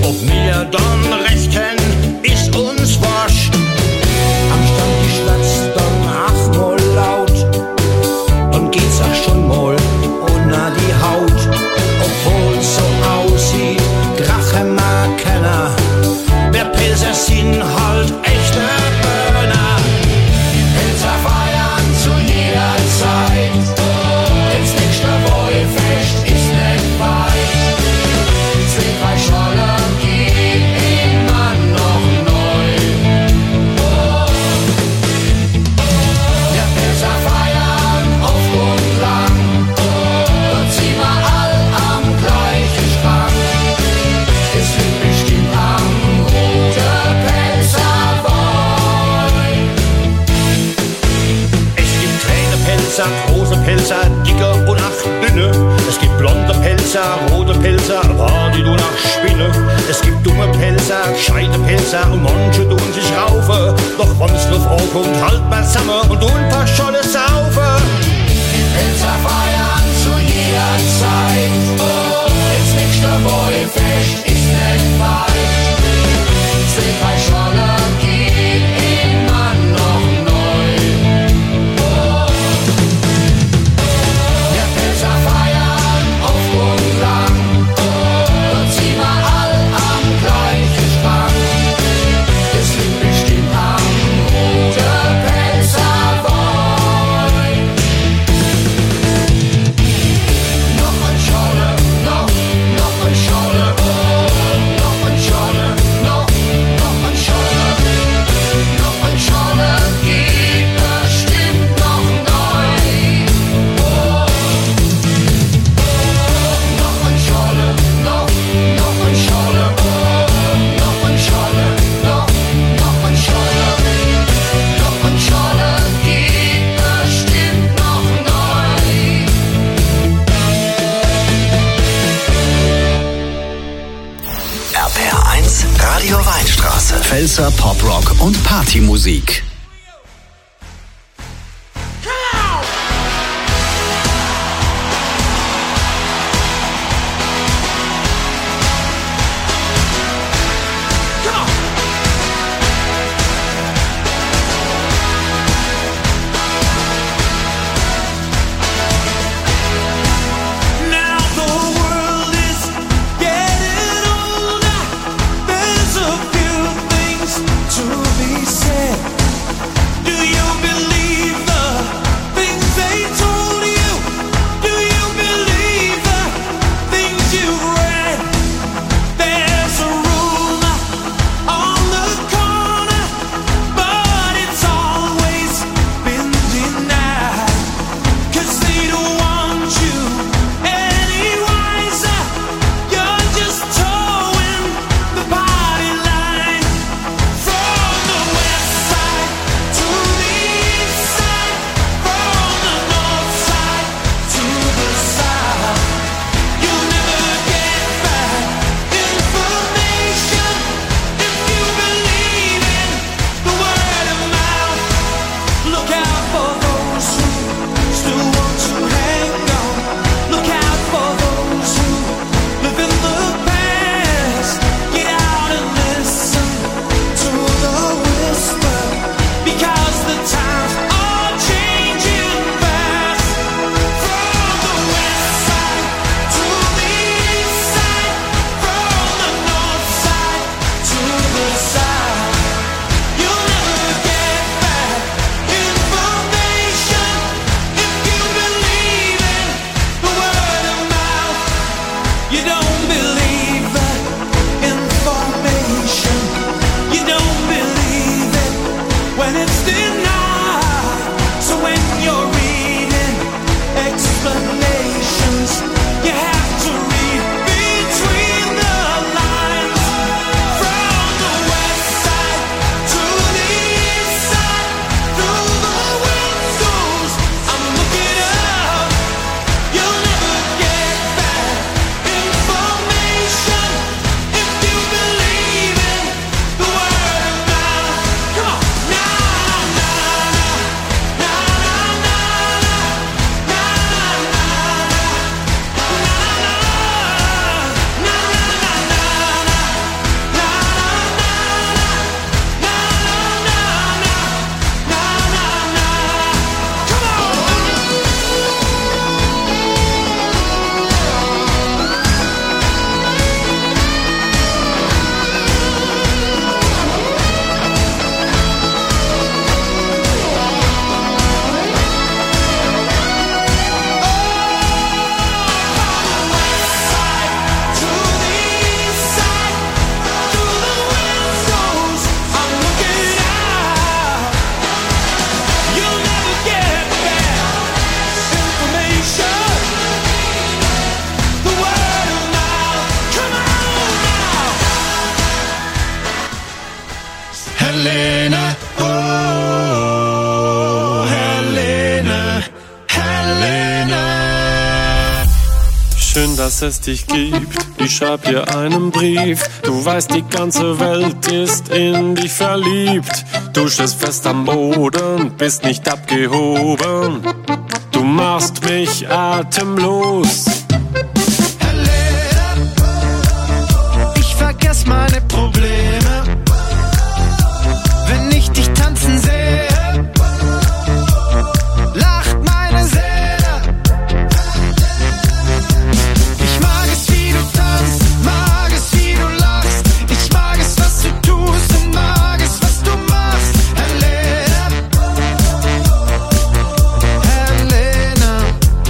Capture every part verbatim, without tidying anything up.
Ob wir dann recht haben, ist uns wurscht. Am Stammtisch schwätzt dann ach mal laut und geht's auch schon mal unter die Haut. Obwohl's so aussieht, Drache mag keiner. Wer Pilser sind halt echte Burner. Pilser feiern zu jeder Zeit. Ins nächste Wohlfest ist nicht weit. Zwei, drei Scholle gehen immer noch neu. Oh. Wir Pilser feiern oft und lang. Dort ziehen wir all am gleichen Strang. Es liegt bestimmt am Rote Pelzerboy. Es gibt kleine Pelzer, große Pelzer, dicke und ach dünne. Es gibt blonde Pelzer, rote Pelzer, war die du nach Spinne. Es gibt dumme Pelzer, gescheite Pelzer und manche tun sich raufe. Doch wenn's drauf ankommt, halt mal zusammen und du ein paar Scholle saufe. Die Pelzer feiern zu jeder Zeit. Oh, ins nächste Wohlfest ist nicht weit. Zwei, drei Scholle gehen immer noch neu. Oh. Wir Pilser feiern oft und lang. Dort ziehen wir all am gleichen Strang. Es liegt bestimmt am Rote Pelzerboy. Noch ein Scholle, noch, noch ein Scholle, noch ein Scholle, noch, noch ein Scholle, noch ein Scholle geht bestimmt noch neu. Oh. Noch ein Scholle, noch, noch ein Scholle, noch ein Scholle, noch, noch ein Scholle, noch ein Scholle geht bestimmt noch neu. R P R eins Radio Weinstraße. Pfälzer Poprock und Partymusik. Now the world is getting older. There's a few things to be said. Helene, oh, Helene, Helene. Schön, dass es dich gibt, ich schreib dir einen Brief. Du weißt, die ganze Welt ist in dich verliebt. Du stehst fest am Boden, bist nicht abgehoben. Du machst mich atemlos. Helene, ich vergess meine Probleme, wenn ich dich tanzen sehe. Lacht meine Seele. Ich mag es, wie du tanzt, mag es, wie du lachst. Ich mag es, was du tust und mag es, was du machst. Helene, Helene.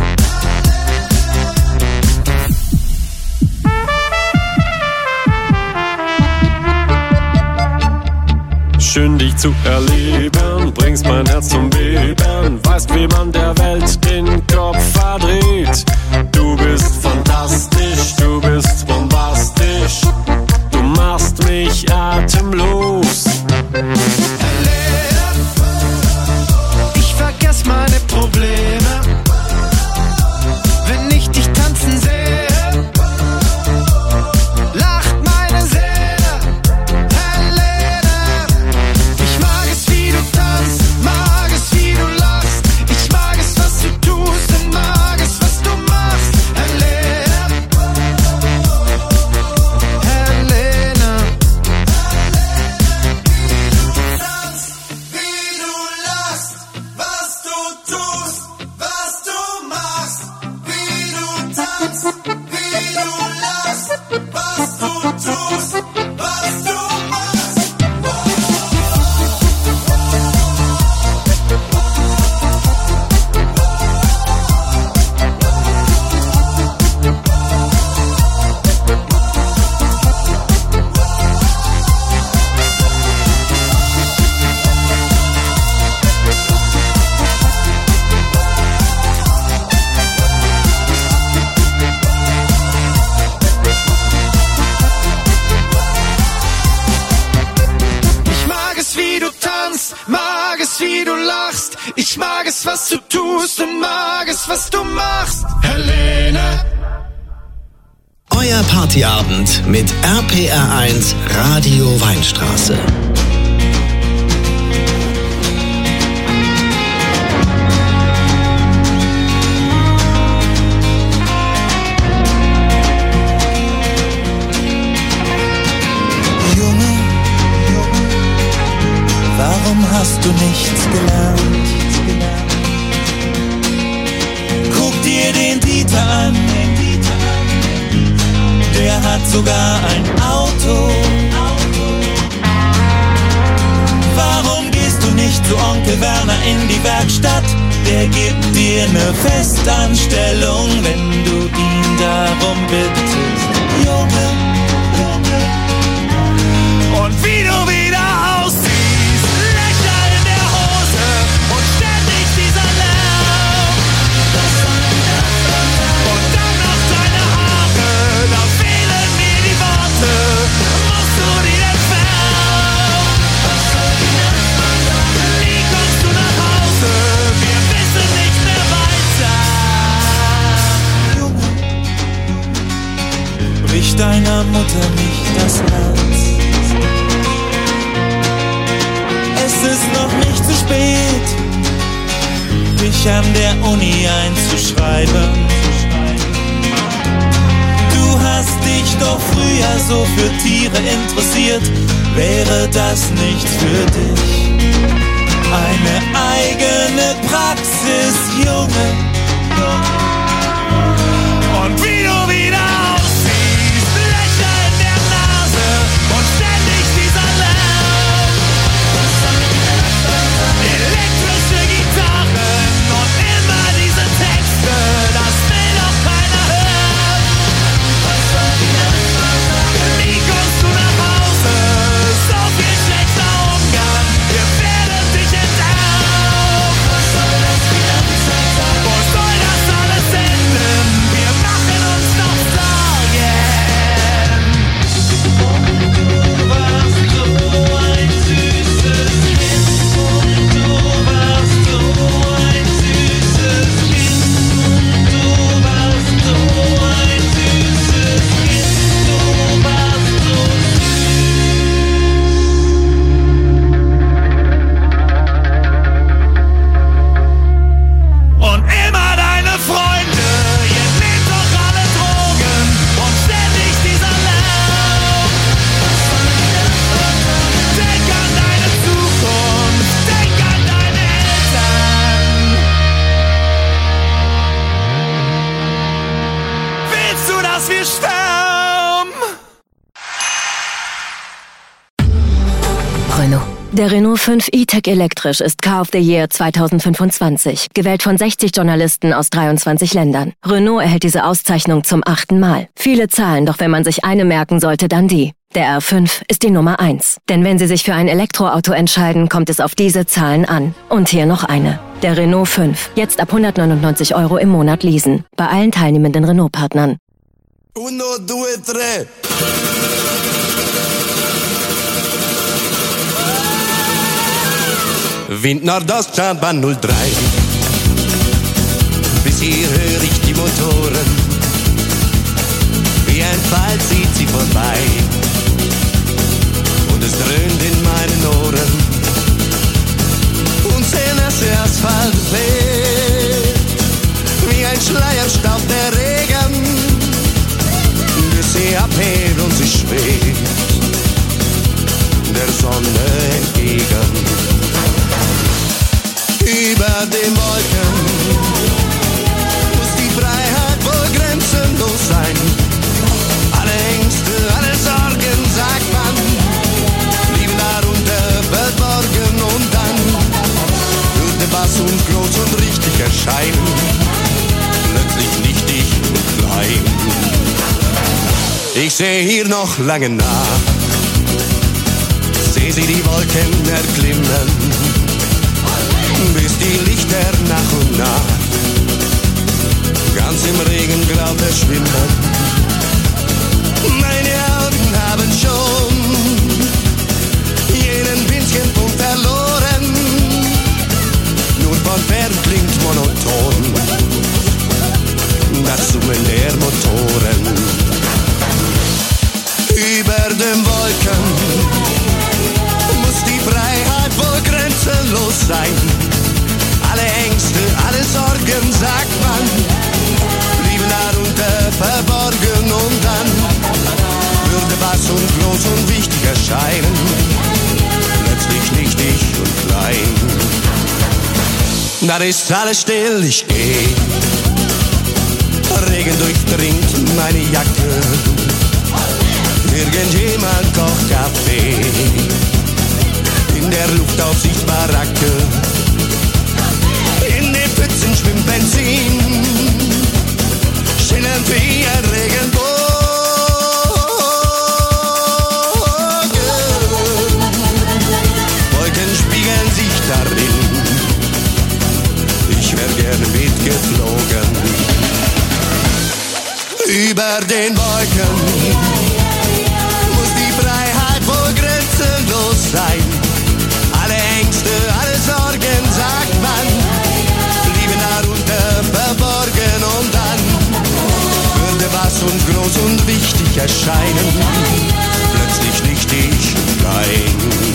Schön dich zu erleben, bringst mein Herz zum Beben. Weißt, wie man der Welt den Kopf verdreht. Du bist fantastisch, du bist bombastisch. Du machst mich atemlos. Helene, ich vergess meine Probleme, wenn ich dich tanzen sehe. Lacht meine Seele. Helene, ich mag es, wie du tanzt, mag es, wie du lachst. Ich mag es, was du tust und mag es, was du machst. Helene, Helene. Wie du lachst, was du tust, was du machst. Wie du tanzt, wie du lachst, was du tust, was du machst. Ich mag es, wie du tanzt, mag es, wie du lachst. Ich mag es, was du tust und mag es, was du machst. Helene. Euer Partyabend mit R P R eins Radio Weinstraße. Junge, Junge, warum hast du nichts gelernt? Guck dir den Dieter an, der hat sogar ein Auto. Warum gehst du nicht zu Onkel Werner in die Werkstatt? Der gibt dir eine Festanstellung, wenn du ihn darum bittest. Junge, Junge. Und wie du wieder aussiehst, Löcher in der Hose und ständig dieser Lärm. Und dann noch deine Haare, da fehlen mir die Worte. Musst du die entfernen? Wie kommst du nach Hause? Wir wissen nicht mehr weiter. Junge, brich deiner Mutter nicht das Herz. Es ist noch nicht zu spät, dich an der Uni einzuschreiben. Du hast dich doch früher so für Tiere interessiert. Wäre das nichts für dich? Eine eigene Praxis, Junge. Und wie du wieder aussiehst, Löcher in der Nase und ständig dieser Lärm. Elektrische Gitarren und immer diese Texte, das will doch keiner hören. Wie kommst du nach Hause? So viel schlechter Umgang, wir werden dich enterben. Wo soll das alles enden? Renault. Der Renault fünf E-Tech elektrisch ist Car of the Year zwanzig fünfundzwanzig, gewählt von sechzig Journalisten aus dreiundzwanzig Ländern. Renault erhält diese Auszeichnung zum achten Mal. Viele Zahlen, doch wenn man sich eine merken sollte, dann die. Der R fünf ist die Nummer eins. Denn wenn Sie sich für ein Elektroauto entscheiden, kommt es auf diese Zahlen an. Und hier noch eine. Der Renault fünf. Jetzt ab hundertneunundneunzig Euro im Monat leasen. Bei allen teilnehmenden Renault-Partnern. Uno, due, tre. Wind Nordoststadtbahn null drei. Bis hier höre ich die Motoren. Wie ein Pfeil zieht sie vorbei. Und es dröhnt in meinen Ohren. Und der nasse Asphalt weht. Wie ein Schleierstaub der Regen. Bis sie abhebt und sie schwebt der Sonne entgegen. Über den Wolken muss die Freiheit wohl grenzenlos sein. Alle Ängste, alle Sorgen, sagt man, liegen darunter verborgen. Und dann würde was und groß und richtig erscheinen, plötzlich nichtig und klein. Ich sehe hier noch lange nach, seh sie die Wolken erklimmen, bis die Lichter nach und nach ganz im Regengrau verschwimmen. Meine Augen haben schon jeden winzigen Punkt verloren. Nur von fern klingt monoton das Summen der Motoren. Über den Wolken muss die Freiheit wohl grenzenlos sein. Alle Ängste, alle Sorgen, sagt man, blieben darunter verborgen. Und dann würde was und groß und wichtig erscheinen, plötzlich nichtig und klein. Da ist alles still, ich geh, Regen durchdringt meine Jacke, irgendjemand kocht Kaffee, in der Luftaufsicht Baracke. In den Pfützen schwimmt Benzin, schillernd wie ein Regenbogen. Wolken spiegeln sich darin, ich wär gerne mitgeflogen. Über den Wolken muss die Freiheit wohl grenzenlos sein. Alle Ängste, alle Sorgen, sagt man, blieben darunter verborgen. Und dann würde was und groß und wichtig erscheinen, plötzlich nichtig und klein.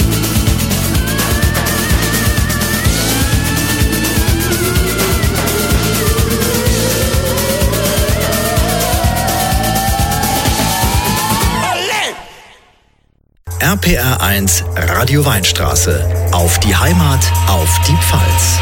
R P R eins Radio Weinstraße. Auf die Heimat, auf die Pfalz.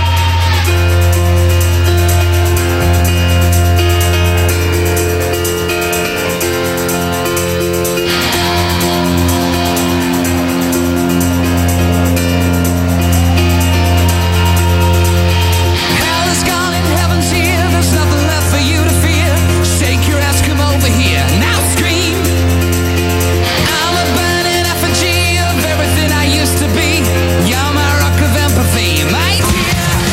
Everything I used to be, you're my rock of empathy, mate.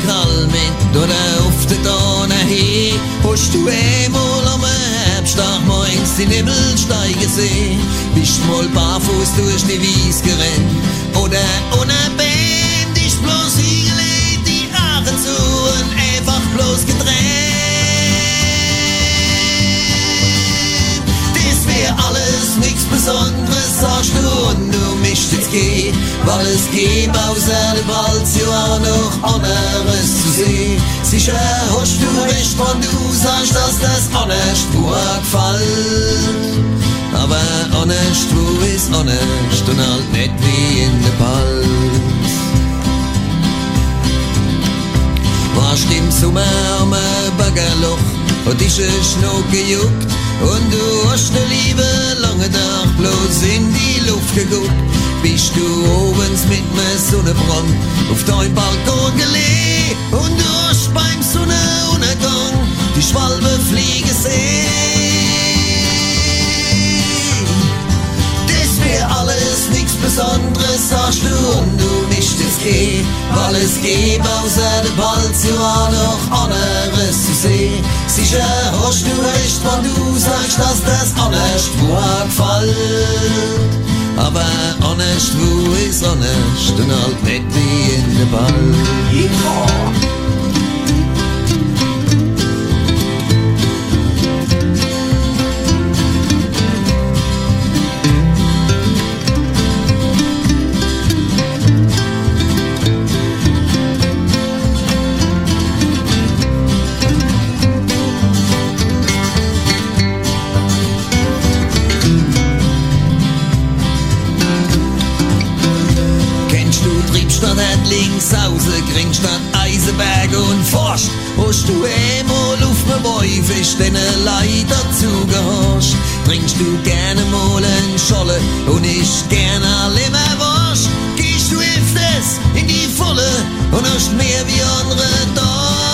Krall mit oder auf der Donau hin. Hast du einmal am Herbsttag morgens die Nebel steigen sehen? Bist mal barfuß durch die Wies gerannt oder ohne Band ist bloß hingelegt, die Haare zu und einfach bloß getrennt. Das wär alles nichts Besonderes, sagst du, und du mischt jetzt geh, weil es gibt außer dem Wald ja auch noch anderes zu sehen. Sicher hast du recht, wenn du sagst, dass das honest gut gefällt. Aber honest, wo ist honest und halt nicht wie in der Palz. Warst im Sommer am Baggerloch und ist es noch gejuckt und du hast ne Liebe lange Tag bloß in die Luft geguckt. Bist du obens mit nem Sonnenbrand auf deinem Balkon gelegen und du hast beim Sonnenuntergang die Schwalbe fliegen sehen. Das wär alles nichts Besonderes, sagst du, und du mischt es geh, weil es gibt außer der Balz ja noch anderes zu sehen. Sicher hast du recht, wenn du sagst, dass das honest gut gefällt. Aber honest, wo ist honest und halt nicht wie in der Ball. Yeah. Links außer Kringstadt, Eisenberg und Forst. Hast du einmal auf dem Bäufisch den Leiter zugehorcht? Trinkst du gerne mal einen Scholle und ich gerne Leberwurst? Gehst du öfters in die Volle und hast mehr wie andere Dorsch?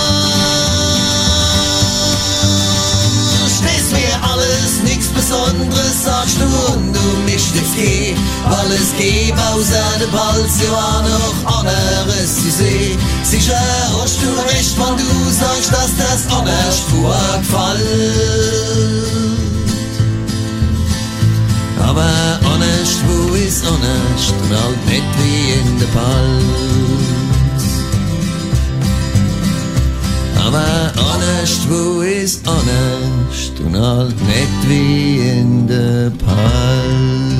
Das wär alles nichts Besonderes, sagst du, und du mischt es geh, weil es gibt außer der Balz ja noch anderes zu sehen. Sicher hast du recht, wenn du sagst, dass das honest gut gefällt. Aber honest, wo ist honest und halt nicht wie in der Palz. Aber honest, wo ist honest und halt nicht wie in der Palz.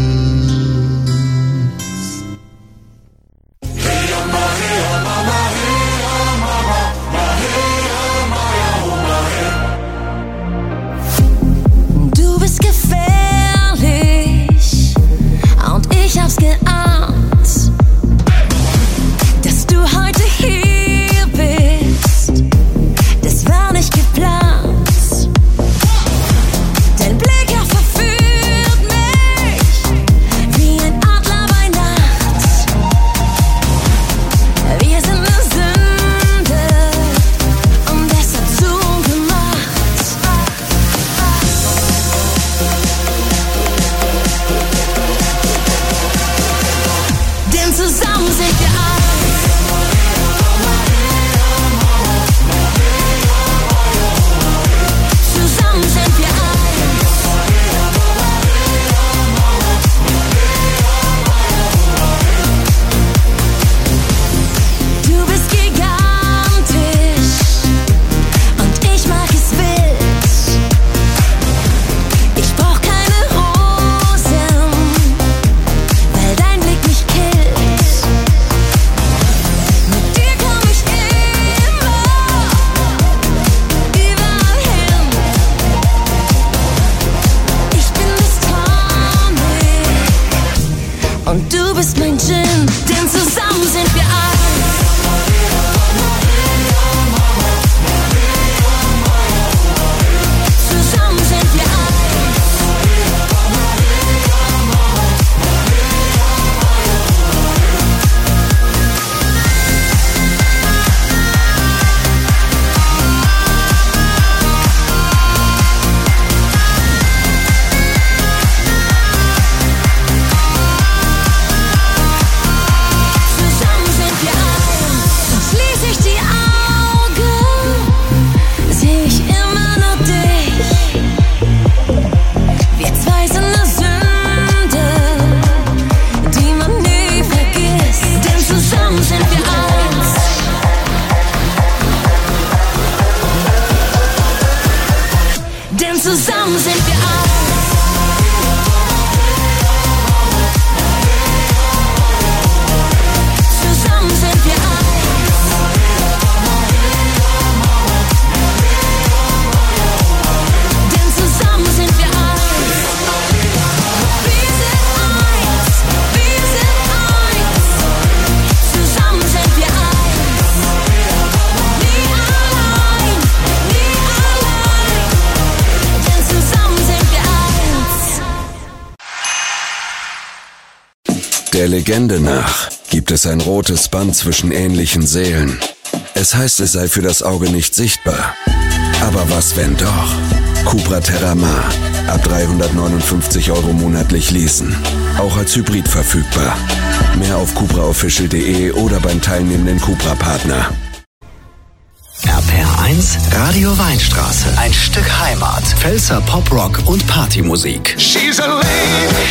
Der Legende nach gibt es ein rotes Band zwischen ähnlichen Seelen. Es heißt, es sei für das Auge nicht sichtbar. Aber was, wenn doch? Cupra Terramar. Ab dreihundertneunundfünfzig Euro monatlich leasen. Auch als Hybrid verfügbar. Mehr auf cupra official punkt de oder beim teilnehmenden Cupra-Partner. R P R eins Radio Weinstraße. Ein Stück Heimat. Pfälzer Poprock und Partymusik. She's a lady.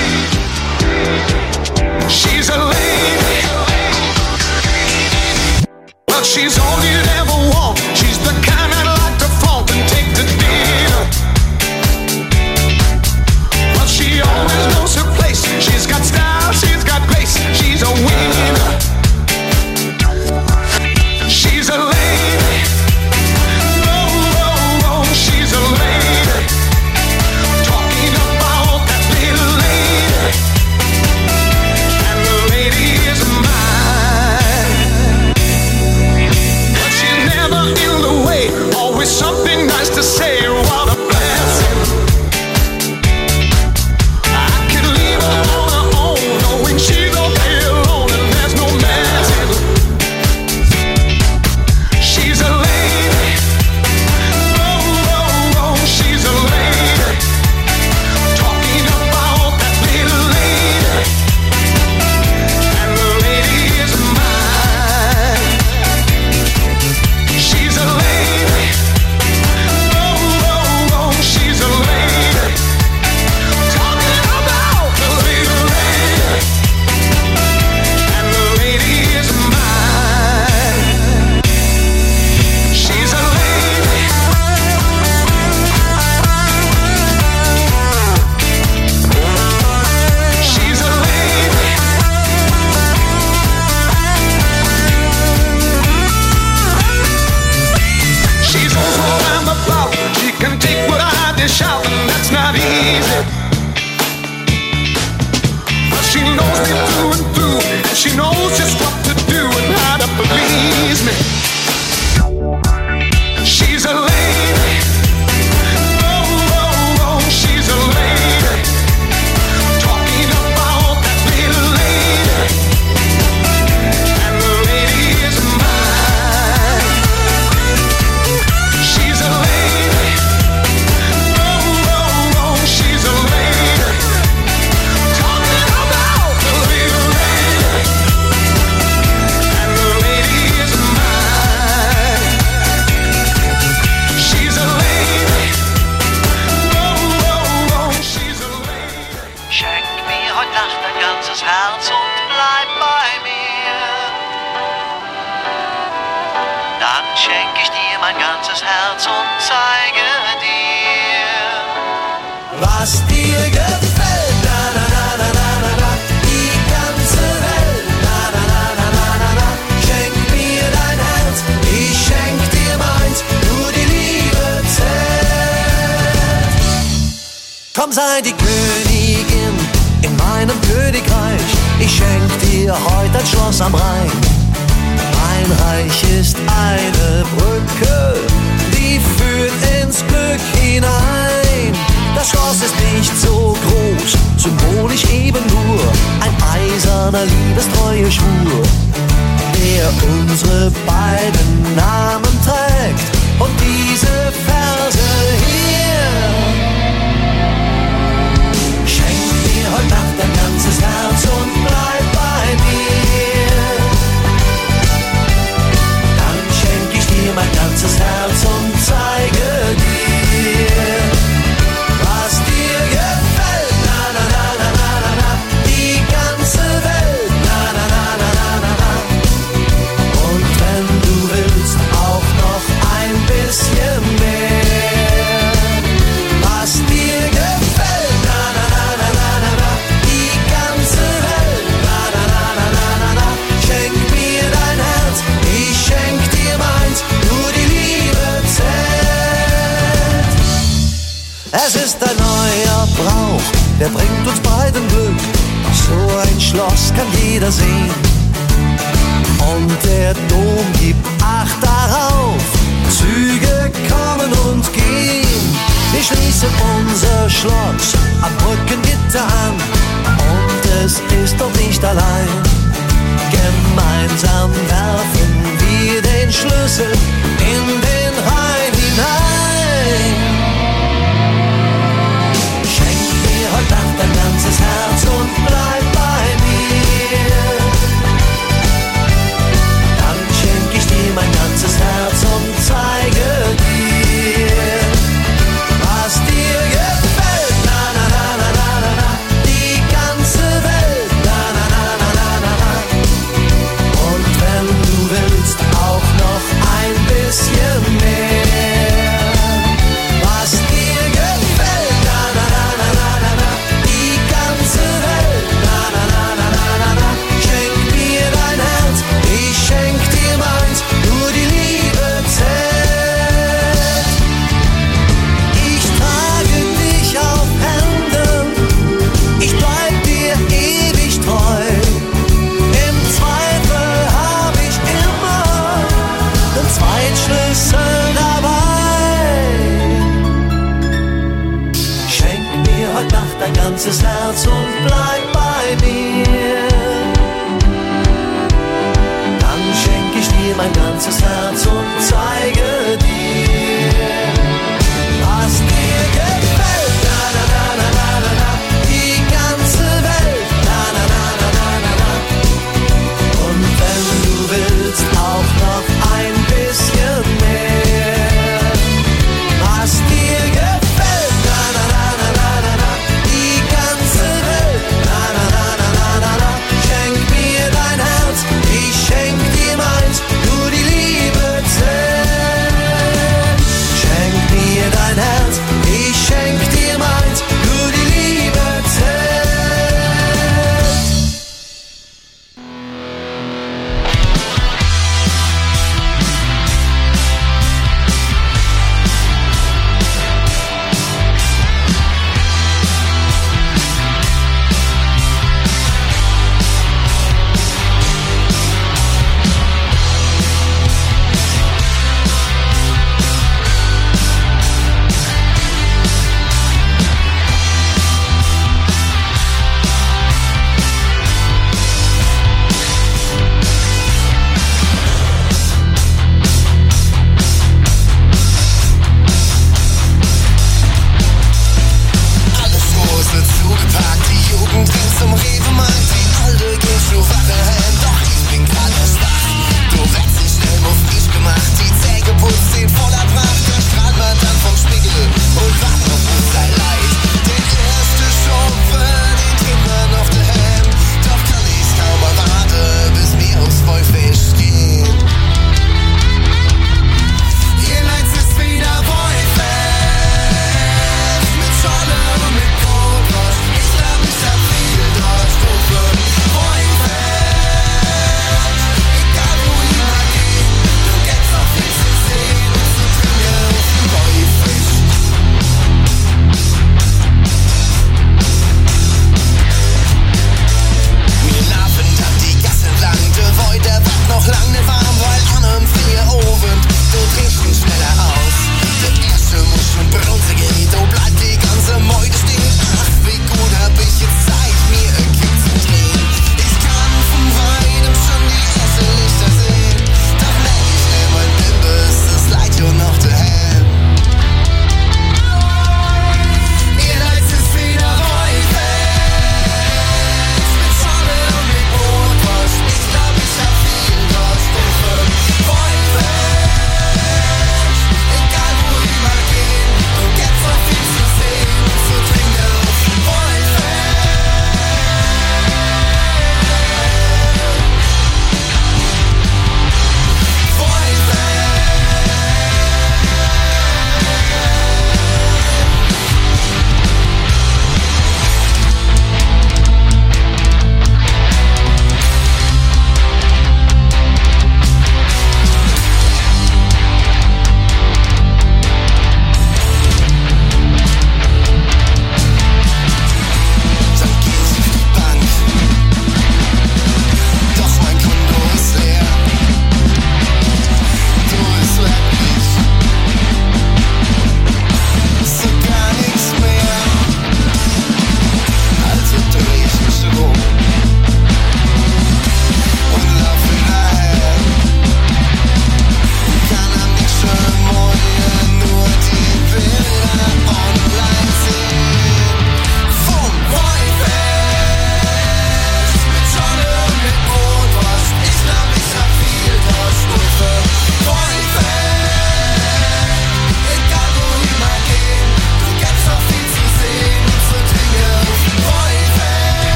She's a lady. Well, she's all you'd ever want. She's the kind I'd like to flaunt and take to dinner. Well, she always knows her place. She's got style, she's got grace. She's a winner. She's a lady. Oh, oh, oh, she's a lady. Talking about that little lady. And the lady is mine. But she's never in the way. Always something nice to say. What a blessing. I could leave her on her own, knowing she's okay alone and there's no messing. She's a lady. Oh, oh, oh, she's a lady. Talking about that little lady. And the lady is mine. She's a lady. Oh, oh, oh, she's a lady. Talking about the little lady. And the lady is mine. She's a lady. She's a lady. She knows what I'm about. She can take what I dish out, and that's not easy. But she knows me through and through, and she knows just what to do and how to please me. She's a lady. Oh, oh, oh, she's a lady. Talking about that little lady. And the lady is mine. She's a lady. Oh, oh, oh, she's a lady. Talking about the little lady. And the lady is mine. She's a lady. Oh, oh, oh, she's a lady. Schenk mir heute Nacht dein ganzes Herz und bleib bei mir. Dann schenk ich dir mein ganzes Herz und zeige dir. Was dir gefällt, na na na na na na na, die ganze Welt, na na na na na na na, schenk mir dein Herz, ich schenk dir meins, nur die Liebe zählt. Komm, sei die Königin in meinem Königreich, ich schenk dir heute ein Schloss am Rhein. Mein Reich ist eine Brücke, die führt ins Glück hinein. Das Schloss ist nicht so groß, symbolisch eben nur ein eiserner Liebestreue Schwur, der unsere beiden Namen trägt. Und diese Verse hier: Schenk mir heute Nacht dein ganzes Herz und bleib bei mir. Dann schenk ich dir mein ganzes Herz und zeige dir, was dir gefällt. Na na na na na na na, die ganze Welt. Na na na na na na na. Und wenn du willst, auch noch ein bisschen mehr. Was dir gefällt. Na na na na na na na, die ganze Welt. Na na na na na na na. Schenk mir dein Herz, ich schenk dir meins, nur die Liebe zählt. Es ist ein neuer Brauch, der bringt uns beiden Glück. So ein Schloss kann jeder sehen. Und der Dom gibt Acht darauf, Züge kommen und gehen. Wir schließen unser Schloss am Brückengitter an und es ist doch nicht allein. Gemeinsam werfen wir den Schlüssel in den Rhein hinein. Schenk mir heute Nacht dein ganzes Herz und bleib bei mir. Dann schenk ich dir mein ganzes Herz und zeige dir, was dir gefällt. Na na na na na na na, die ganze Welt. Na na na na na na na. Und wenn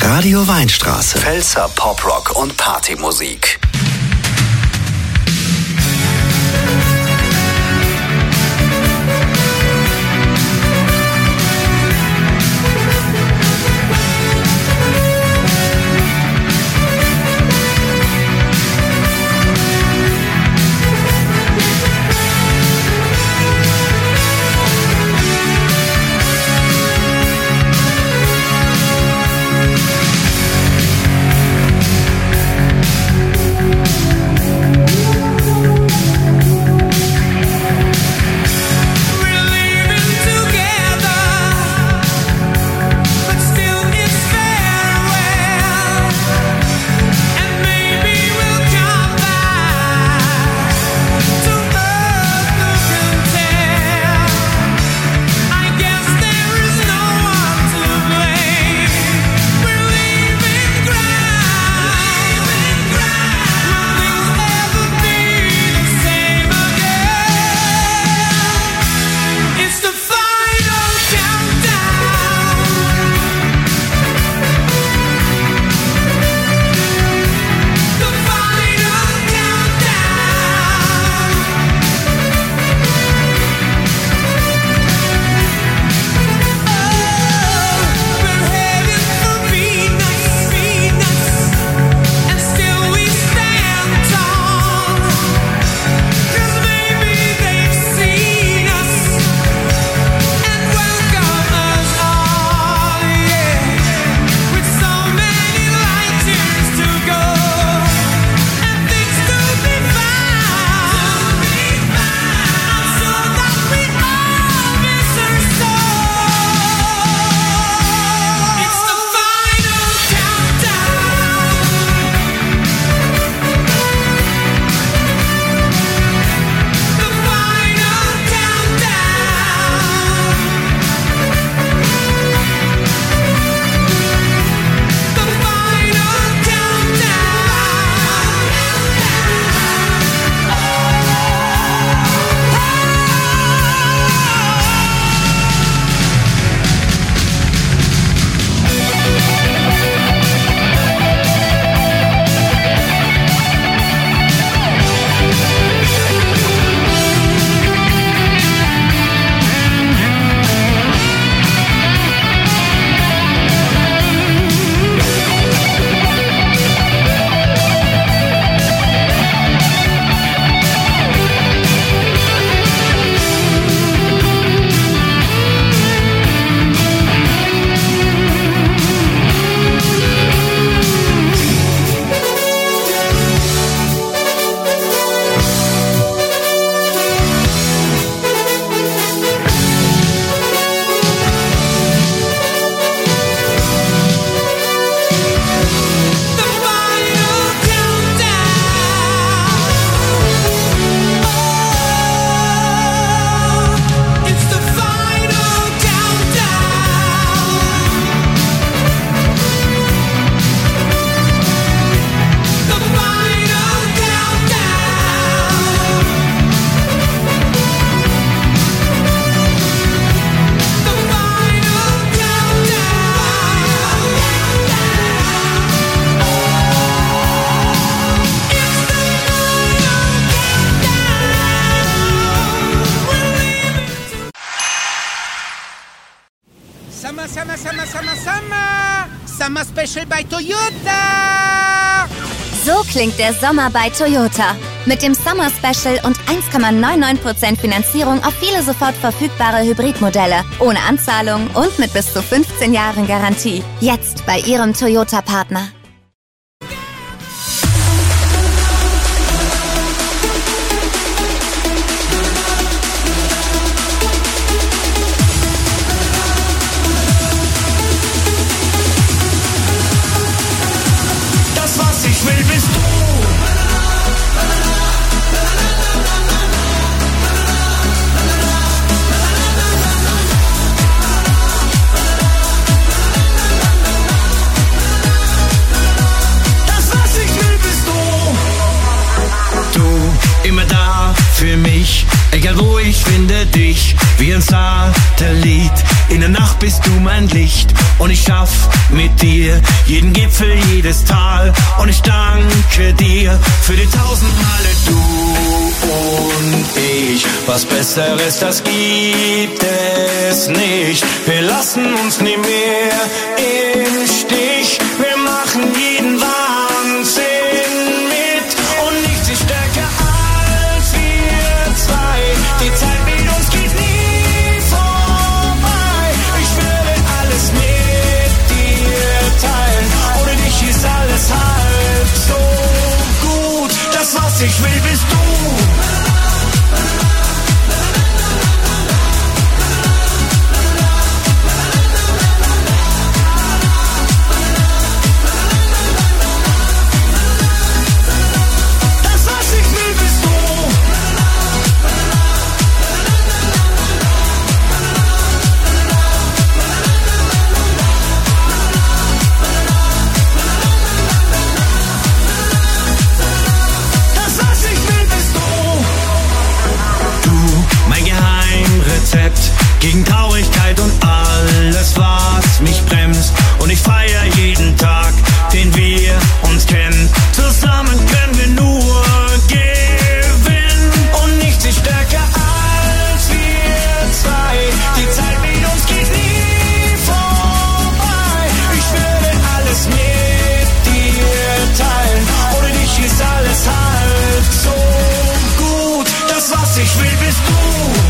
Radio Weinstraße. Pfälzer Poprock und Partymusik. Summer, Summer, Summer, Summer, Summer! Summer Special bei Toyota! So klingt der Sommer bei Toyota. Mit dem Summer Special und eins Komma neunundneunzig Prozent Finanzierung auf viele sofort verfügbare Hybridmodelle. Ohne Anzahlung und mit bis zu fünfzehn Jahren Garantie. Jetzt bei Ihrem Toyota-Partner. Egal wo, ich finde dich wie ein Satellit. In der Nacht bist du mein Licht und ich schaff mit dir jeden Gipfel, jedes Tal. Und ich danke dir für die tausend Male du und ich. Was Besseres, das gibt es nicht. Wir lassen uns nie mehr im Stich. Wir machen jeden Wahnsinn mit und nichts ist stärker als wir zwei. Die Zeit mit uns geht nie vorbei. Ich würde alles mit dir teilen. Ohne dich ist alles halb so gut. Das, was ich will, bist du. Gegen Traurigkeit und alles, was mich bremst. Und ich feier jeden Tag, den wir uns kennen. Zusammen können wir nur gewinnen. Und nichts ist stärker als wir zwei. Die Zeit mit uns geht nie vorbei. Ich würde alles mit dir teilen. Ohne dich ist alles halb so gut. Das, was ich will, bist du.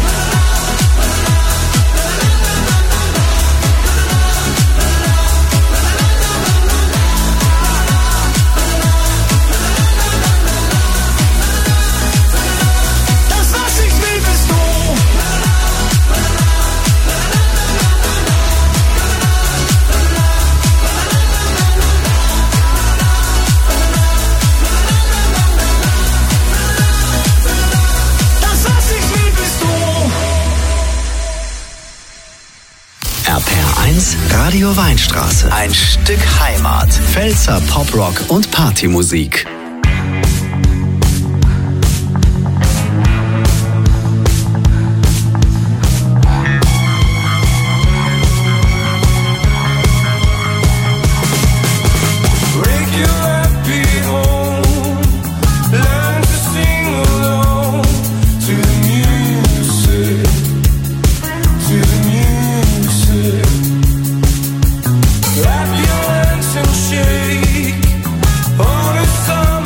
Radio Weinstraße. Ein Stück Heimat. Pfälzer Poprock und Partymusik. Clap your hands and shake all the sun.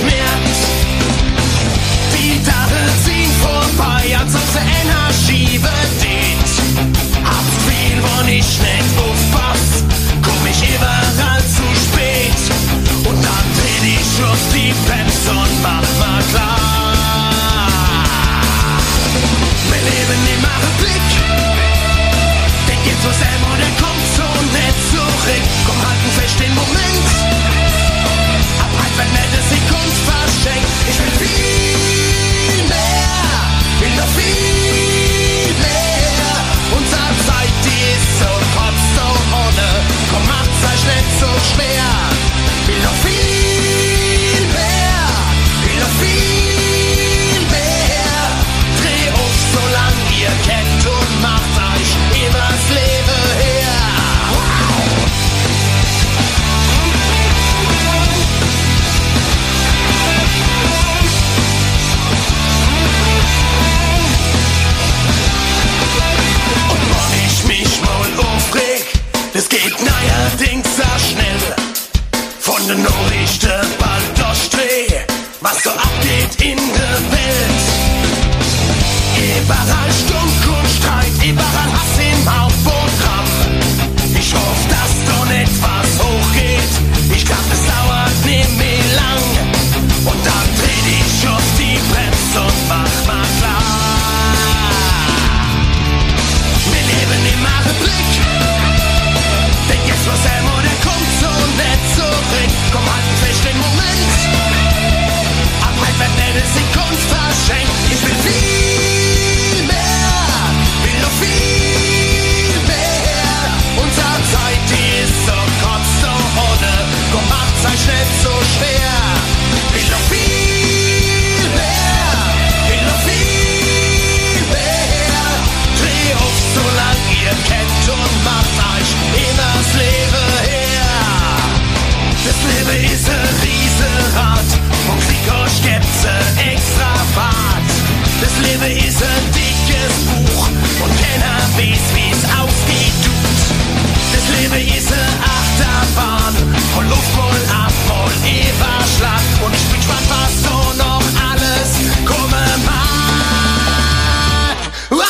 merkt. Die Tage ziehen vorbei, als unsere Energie bedient. Hab viel, wo ich nicht aufpass, komm ich überall zu spät. Und dann dreh ich auf die Pens und mach mal klar. Mein Leben im Blick, der geht so selber und der kommt so nicht zurück. Komm, halten fest den Moment, ab halt, wenn nicht eine Sekunde verschenkt. Ich will viel mehr, will noch viel mehr. Unsere Zeit, die ist so kotzt so ohne, komm, macht's euch nicht so schwer. Will noch viel mehr, will noch viel mehr. Dreh auf, solang ihr kennt und macht euch übers Leben her. Wow. Und wenn ich mich mal aufreg, das geht neuerdings sehr schnell. Von den Nachrichten bald durchdreh, was so abgeht in der Welt. Überall Stunk und Streit, überall Hass im Hauptprogramm. Ich hoffe, dass da nicht was hochgeht. Ich glaub, es dauert nicht mehr lang. Und dann dreh ich auf die Bremse und mach mal klar. Wir leben im Blick, denk jetzt was Helmo, der kommt so nicht zurück. Komm, halten fest den Moment, ab halt wird nicht eine Sekunde verschenkt. Ich will viel mehr, will noch viel mehr. Unsere Zeit, die ist so kotzt so ohne, komm, macht's euch nicht so schwer. Will noch viel mehr, will noch viel mehr. Dreh auf, solang ihr kennt und macht euch übers Leben her. Das Leben ist ein Riesenrad und krieg euch gibt's ein extra Fahrt. Das Leben ist ein dickes Buch und keiner weiß, wie's ausgeht, tut. Das Leben ist eine Achterbahn von Luft, mal ab, mal Überschlag. Und ich bin gespannt, was so noch alles kommen mag. Wow!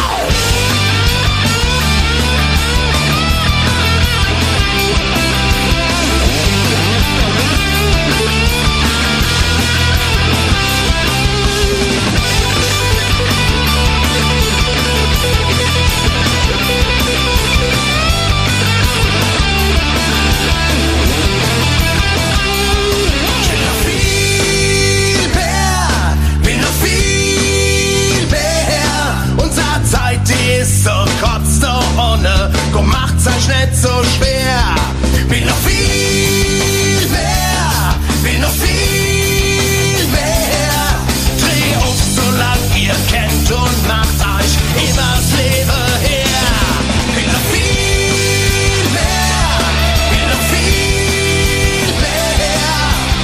So kotzt so ohne, komm, macht's euch nicht so schwer. Will noch viel mehr, will noch viel mehr. Dreh auf, solang ihr kennt und macht euch übers Leben her. Will noch viel mehr, will noch viel mehr.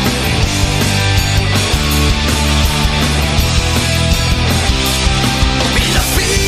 Will noch viel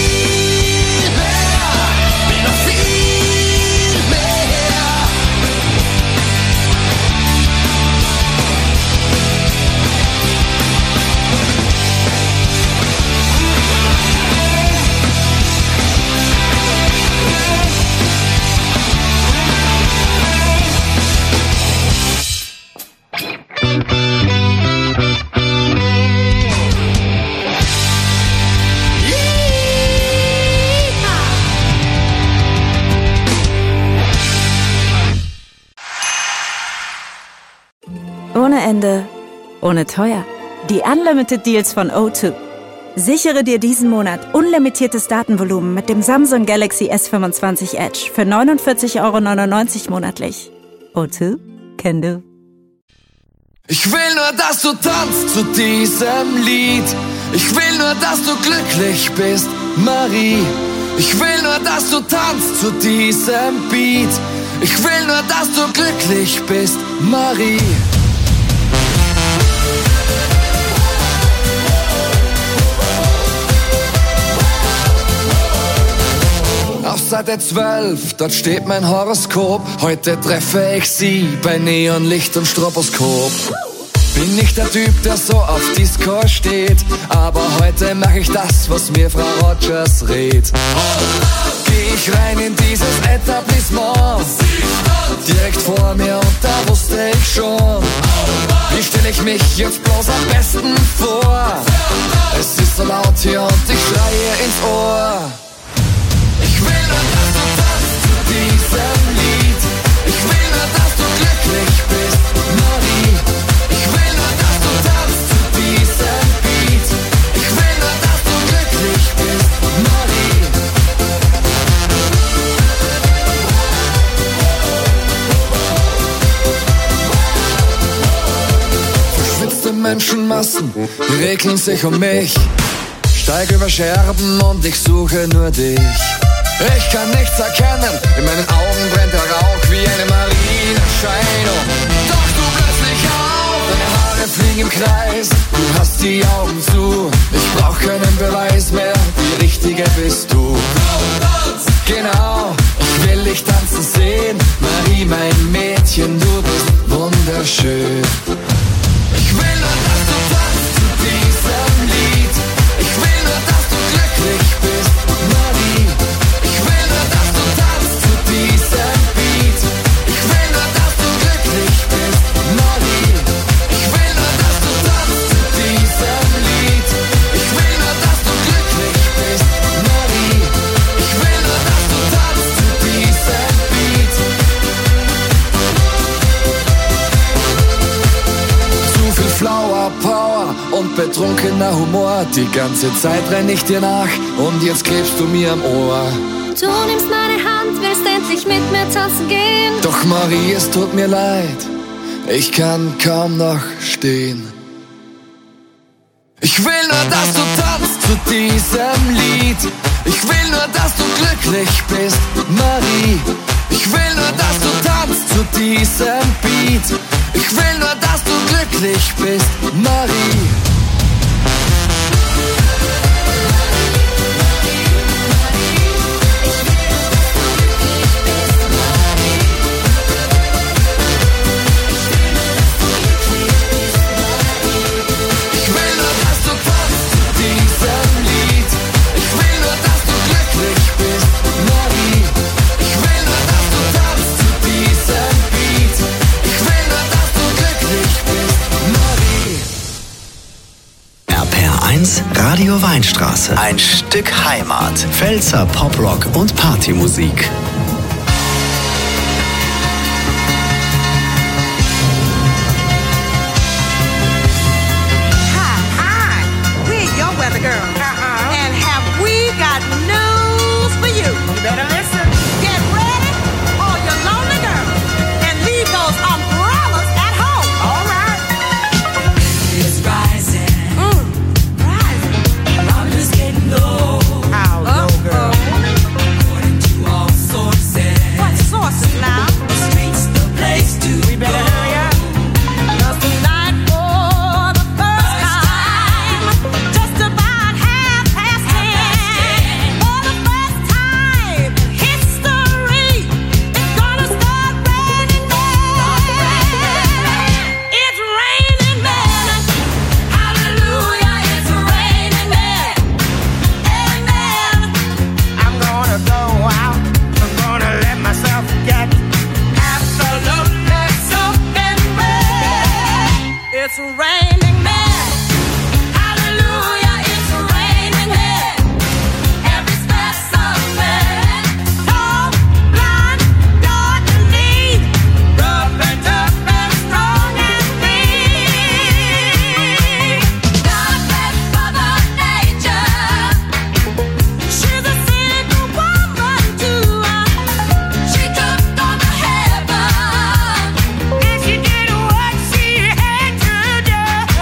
Ohne Ende, ohne teuer. Die Unlimited Deals von O zwei. Sichere dir diesen Monat unlimitiertes Datenvolumen mit dem Samsung Galaxy S fünfundzwanzig Edge für neunundvierzig Euro neunundneunzig monatlich. O zwei, can do. Ich will nur, dass du tanzt zu diesem Lied. Ich will nur, dass du glücklich bist, Marie. Ich will nur, dass du tanzt zu diesem Beat. Ich will nur, dass du glücklich bist, Marie. Auf Seite zwölf, dort steht mein Horoskop. Heute treffe ich sie bei Neonlicht und Stroboskop. Bin nicht der Typ, der so auf Disco steht, aber heute mach ich das, was mir Frau Rogers rät. Geh ich rein in dieses Etablissement, direkt vor mir und da wusste ich schon, wie stell ich mich jetzt bloß am besten vor? Es ist so laut hier und ich schreie ins Ohr. Ich will nur, dass du tanzt zu diesem Lied. Ich will nur, dass du glücklich bist, Marie. Ich will nur, dass du tanzt zu diesem Beat. Ich will nur, dass du glücklich bist, Marie. Verschwitzte Menschenmassen, die regeln sich um mich. Steig über Scherben und ich suche nur dich. Ich kann nichts erkennen, in meinen Augen brennt der Rauch wie eine Marienerscheinung. Doch du plötzlich auf, deine Haare fliegen im Kreis, du hast die Augen zu. Ich brauch keinen Beweis mehr, die Richtige bist du. Genau, ich will dich tanzen sehen, Marie, mein Mädchen, du bist wunderschön. Ich will nur, dass du tanzt zu diesem Lied. Ich will nur, dass du glücklich bist, Marie. Ich will nur, dass du tanzt zu diesem Beat. Ich will nur, dass du glücklich bist, Marie. Ich will nur, dass du tanzt zu diesem Lied. Ich will nur, dass du glücklich bist, Marie. Ich will nur, dass du tanzt zu diesem Beat. Zu viel Flower Power und betrunkener Humor. Die ganze Zeit renn ich dir nach und jetzt klebst du mir am Ohr. Du nimmst meine Hand, willst endlich mit mir tanzen gehen. Doch Marie, es tut mir leid, ich kann kaum noch stehen. Ich will nur, dass du tanzt zu diesem Lied. Ich will nur, dass du glücklich bist, Marie. Ich will nur, dass du tanzt zu diesem Beat. Ich will nur, dass du glücklich bist, Marie. Radio Weinstraße. Ein Stück Heimat. Pfälzer Poprock und Partymusik. Hi, hi. We're your weather girl. Uh-huh. And have we got news for you? You better listen. Get ready, all your lonely girls, and leave those umbrellas at home. All right. It's rising. Low. How low, girl? According to all sources. What sources now? The streets, the place to We better go. hurry up. 'Cause tonight for the first time, just about half past ten. For the first time in history, it's gonna start raining men. It's raining men. Hallelujah, it's raining men. I'm gonna go out, I'm gonna let myself get absolutely soaking wet. It's raining men. Hallelujah, it's raining men. Every specimen, tall, blind, dark and lean, rough and tough and strong and mean. God bless Mother Nature. She's a single woman too. She took on the heaven, and she did what she had to do.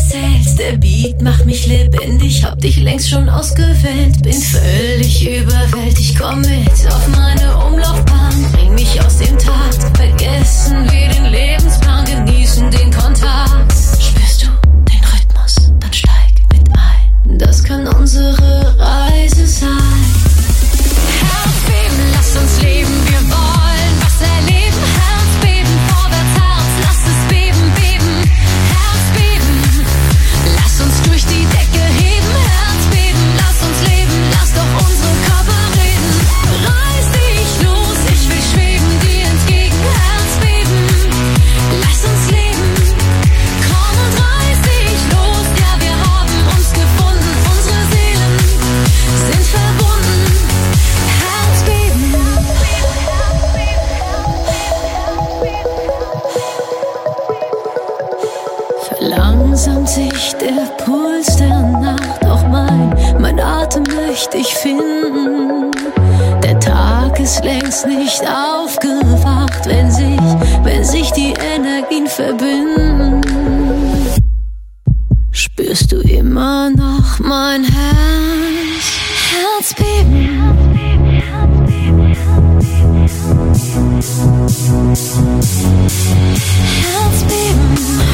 erzählst. Der Beat macht mich lebendig, hab dich längst schon ausgewählt. Bin völlig überwältigt, komm mit auf meine Umlaufbahn. Bring mich aus dem Takt, vergessen wir den Lebensplan, genießen den Kontakt. Spürst du den Rhythmus, dann steig mit ein. Das kann unsere Reise sein. Herzbeben, lass uns leben, wir wollen was erleben. Herzbeben, vorwärts Herz, lass es beben, beben. Herzbeben, lass uns durch die Decke heben. Herzbeben, lass uns leben, lass doch unsere Körper reden. Reiß dich los, ich will schweben dir entgegen. Herzbeben, lass uns leben. Komm und reiß dich los, ja wir haben uns gefunden. Unsere Seelen sind verbunden. Herzbeben. Verlangsamt sich der Puls der Nacht, doch mein, mein Atem möchte ich finden. Der Tag ist längst nicht aufgewacht, wenn sich, wenn sich die Energien verbinden. Spürst du immer noch mein Herz, Herzbeben? Herzbeben.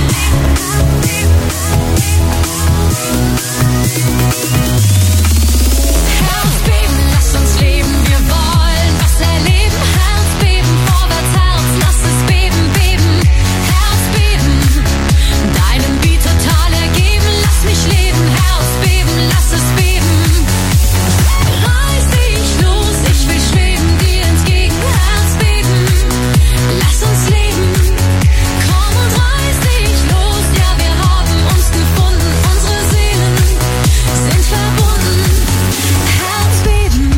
Herzbeben, lass uns leben, wir wollen was erleben. Herzbeben, vorwärts Herz, lass es beben, beben. Herzbeben, deinem Beat total ergeben, lass mich leben. Herzbeben, lass es beben. Reiß dich los, ich will schweben dir entgegen. Herzbeben, lass uns leben. Komm und reiß dich los, ja wir haben uns gefunden. Unsere Seelen sind verbunden. Herzbeben.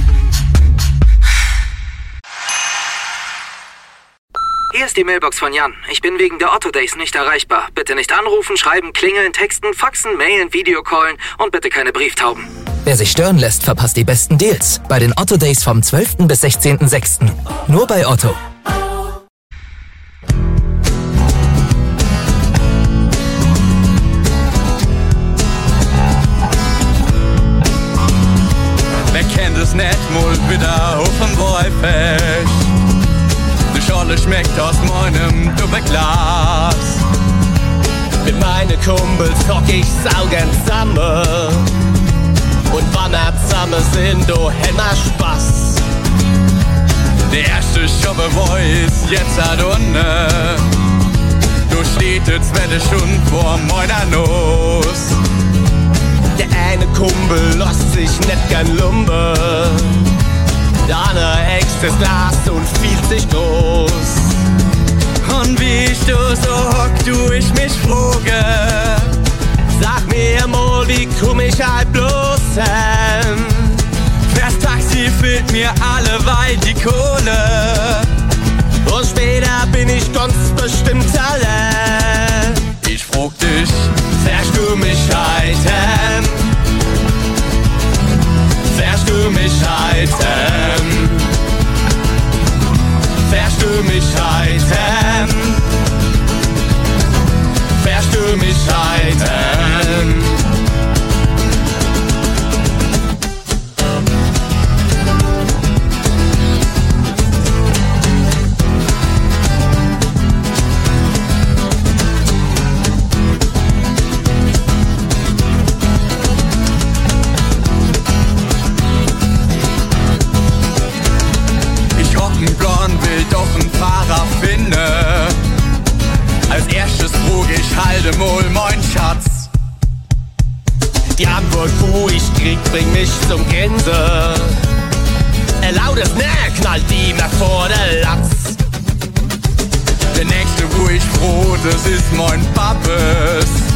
Hier ist die Mailbox von Jan. Ich bin wegen der Otto Days nicht erreichbar. Bitte nicht anrufen, schreiben, klingeln, texten, faxen, mailen, Videocallen und bitte keine Brieftauben. Wer sich stören lässt, verpasst die besten Deals. Bei den Otto Days vom zwölften bis sechzehnten sechsten Nur bei Otto. Wer kennt es nicht, mal wieder auf dem Wolfisch. Die Schorle schmeckt aus meinem Doppelglas. Mit meinen Kumpels hock ich saugen zusammen. Und wann wir zusammen sind, da hätten wir Spaß. Der erste Schobbe Voice, jetzt hat unten. Du steht jetzt, werde schon vor meiner Nuss. Der eine Kumpel lässt sich nicht gern lumpen. Der andere äxt das Glas und fühlt sich groß. Und wie ich du so hock, du ich mich frage. Sag mir mal, wie komm ich halt bloß hin? Fürs Taxi fehlt mir alleweil die Kohle. Und später bin ich ganz bestimmt allein. Ich frag dich, fährst du mich heiten? Fährst du mich heiten? Fährst du mich heiten? Fährst du mich heiten? will doch einen Fahrer finden. Als erstes frug ich, halte mal mein Schatz. Die Antwort, wo ich krieg, bringt mich zum Gänse. Ein lautes Ne knallt die mir vor der Latz. Der nächste, wo ich froh, das ist mein Pappes.